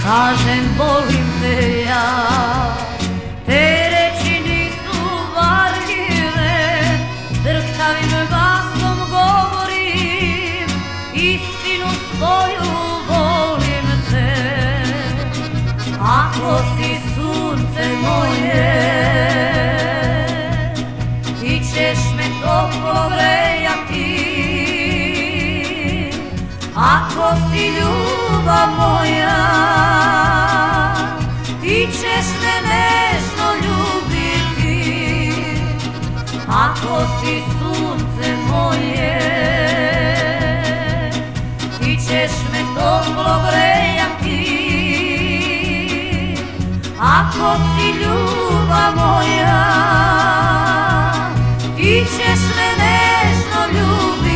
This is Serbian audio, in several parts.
kažem volim te ja. Te reči nisu varljive, drhtavim glasom govorim istinu svoju, volim te. Ako si sunce moje, ti ćeš me toplo grejati. Ako si ljubav moja, ti ćeš me nežno ljubiti. Ako si sunce moje, ti ćeš me toplo grejati. Ako si ljubav moja, ti ćeš me nežno ljubiti.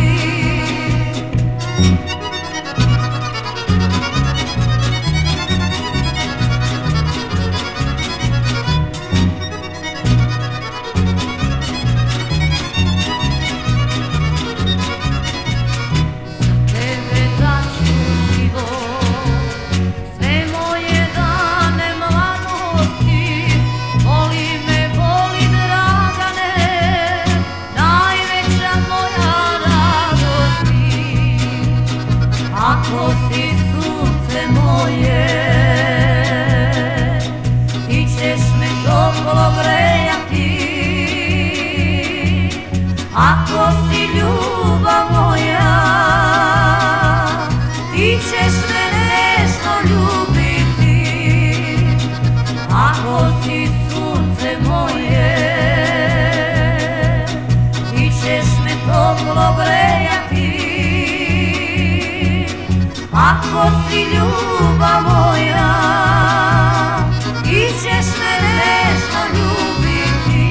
Ako si sunce moje, ti ćeš me toplo grejati. Ako si ljubav moja, ti ćeš me nežno ljubiti. Ako si sunce moje, ti ćeš me toplo grejati. Ako si ljubav moja, ti ćeš me nežno ljubiti.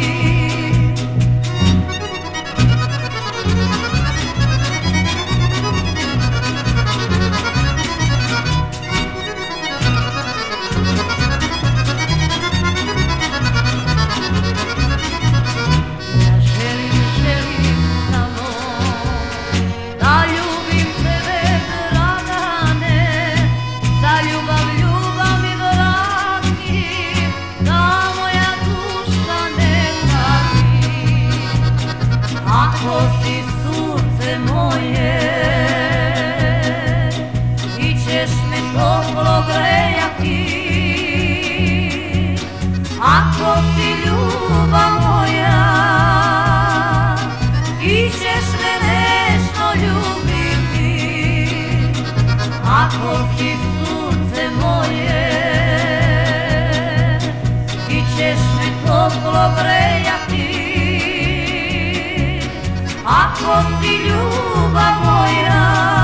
Ja želim samo da ljubim tebe, Dragane. Za ljubav mi vrati, da moja duša ne pati. Ako si sunce moje, ti ćeš me toplo grejati. Ako si ljubav moja, ti ćeš me nežno ljubiti. Ako si sunce moje, ti ćeš me toplo grejati. Ako si ljubav moja,